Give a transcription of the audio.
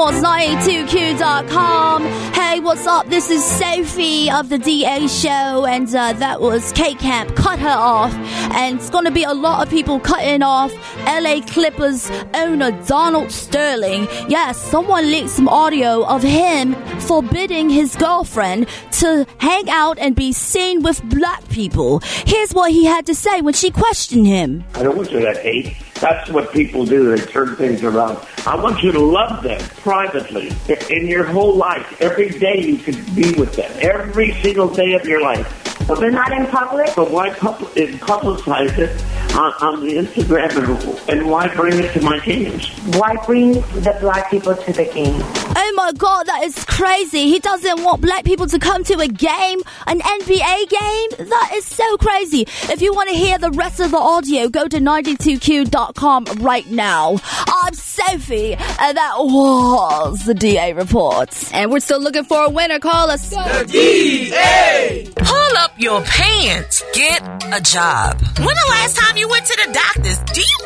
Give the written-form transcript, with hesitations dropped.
sports92q.com. Hey, what's up? This is Sophie of the DA Show, and that was K-Camp, Cut Her Off. And it's going to be a lot of people cutting off LA Clippers owner Donald Sterling. Yes, someone leaked some audio of him forbidding his girlfriend to hang out and be seen with black people. Here's what he had to say when she questioned him. I don't want you to hate. That's what people do. They turn things around. I want you to love them privately in your whole life. Every day you could be with them. Every single day of your life. But they're not in public? But why publicize it on the Instagram and why bring it to my games? Why bring the black people to the game? Oh my God, that is crazy. He doesn't want black people to come to a game, an NBA game? That is so crazy. If you want to hear the rest of the audio, go to 92q.com right now. I'm Sophie, and that was the DA Report. And we're still looking for a winner. Call us. The DA! Pull up your pants. Get a job. When the last time you went to the doctors? Do you